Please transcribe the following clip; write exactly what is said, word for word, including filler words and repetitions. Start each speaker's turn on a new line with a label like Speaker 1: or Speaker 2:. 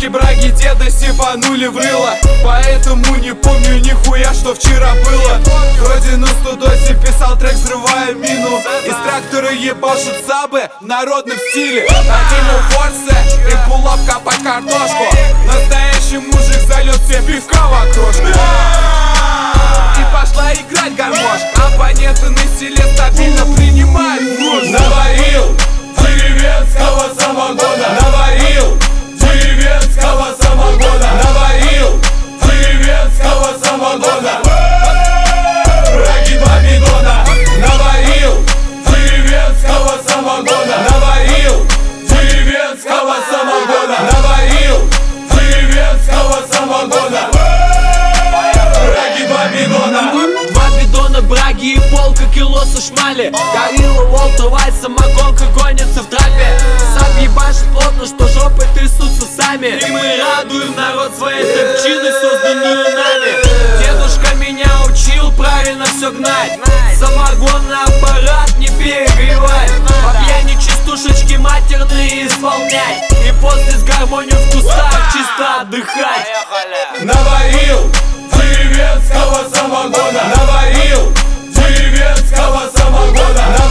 Speaker 1: Бабушки, браги, деда сипанули в рыло, поэтому не помню нихуя, что вчера было. Вроде на студосе писал трек, взрывая мину. Из трактора ебашут сабы в народном стиле. Накинул форсы и пулап копать картошку. Настоящий мужик зальет все пивка в окрошку. И пошла играть гармошка. Оппоненты на селе стабильно принимают муж.
Speaker 2: Наварил деревенского самогона, наварил деревенского самогона, наварил деревенского самогона. Браги два бидона, наварил деревенского самогона, наварил деревенского самогона, наварил деревенского самогона. Браги два бидона.
Speaker 3: Два бидона браги и полка кило сушмали. Горилла, Уолтер Вайт, самогонка гонится в трапе. Сап ебашит плотно, что жопы трясутся сами. И мы радуем народ своей топчиной, созданную нами. Дедушка меня учил правильно все гнать. Самогонный аппарат не перегревать. По пьяни частушечки матерные исполнять. И после с гармонию в кустах чисто отдыхать.
Speaker 2: Наварил деревенского самогона, наварил деревенского самогона.